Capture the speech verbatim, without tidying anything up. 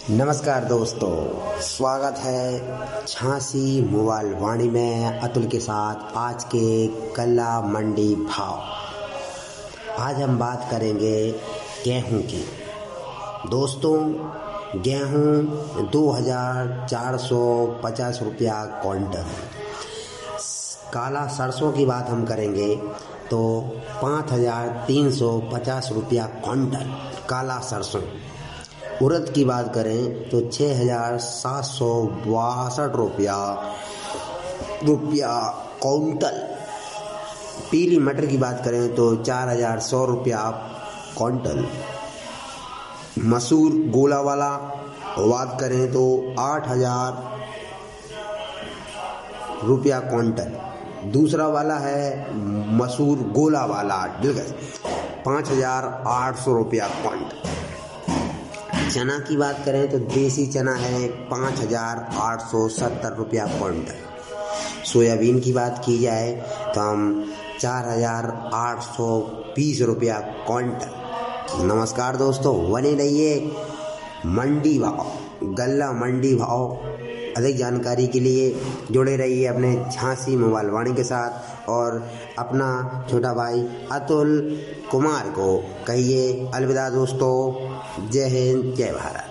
नमस्कार दोस्तों, स्वागत है झांसी मोबाइल वाणी में अतुल के साथ आज के गल्ला मंडी भाव। आज हम बात करेंगे गेहूं की। दोस्तों, गेहूं दो हज़ार चार सौ पचास रुपया क्विंटल। काला सरसों की बात हम करेंगे तो पाँच हज़ार तीन सौ पचास रुपया क्विंटल काला सरसों। उड़द की बात करें तो छः हजार सात सौ बासठ रुपया रुपया क्विंटल। पीली मटर की बात करें तो चार हजार सौ रुपया क्विंटल। मसूर गोला वाला बात करें तो आठ हजार रुपया क्विंटल। दूसरा वाला है मसूर गोला वाला पाँच हजार आठ सौ रुपया क्विंटल। चना की बात करें तो देसी चना है पाँच हजार आठ सौ सत्तर रुपया क्विंटल। सोयाबीन की बात की जाए तो हम चार हजार आठ सौ बीस रुपया क्विंटल। नमस्कार दोस्तों, बने रहिए मंडी भाव, गल्ला मंडी भाव। अधिक जानकारी के लिए जुड़े रहिए अपने झांसी मोबाइल वाणी के साथ और अपना छोटा भाई अतुल कुमार को कहिए अलविदा दोस्तों। जय हिंद, जय भारत।